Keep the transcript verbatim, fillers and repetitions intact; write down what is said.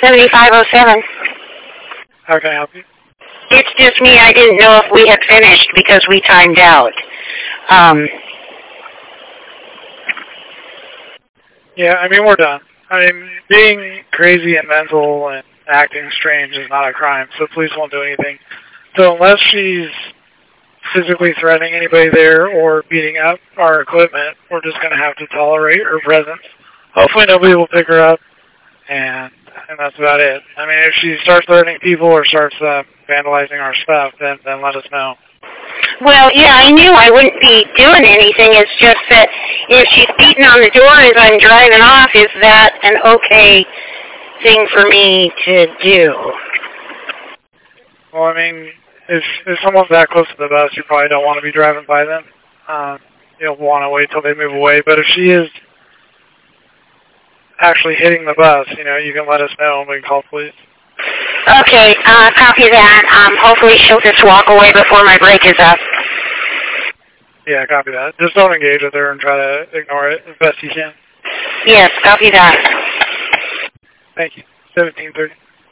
seventy-five oh seven. How can I help you? It's just me. I didn't know if we had finished because we timed out. Um, yeah, I mean, we're done. I mean, being crazy and mental and acting strange is not a crime, so police won't do anything. So unless she's physically threatening anybody there or beating up our equipment, we're just going to have to tolerate her presence. Hopefully nobody will pick her up, and and that's about it. I mean, if she starts threatening people or starts uh, vandalizing our stuff, then, then let us know. well, yeah, I knew I wouldn't be doing anything. It's just that if she's beating on the door as I'm driving off, is that an okay thing for me to do? Well, I mean, if, if someone's that close to the bus, you probably don't want to be driving by them. Um, you'll want to wait till they move away. But if she is actually hitting the bus, you know, you can let us know and we can call police. Okay, uh, copy that. Um, hopefully she'll just walk away before my break is up. Yeah, copy that. Just don't engage with her and try to ignore it as best you can. Yes, copy that. Thank you. seventeen thirty.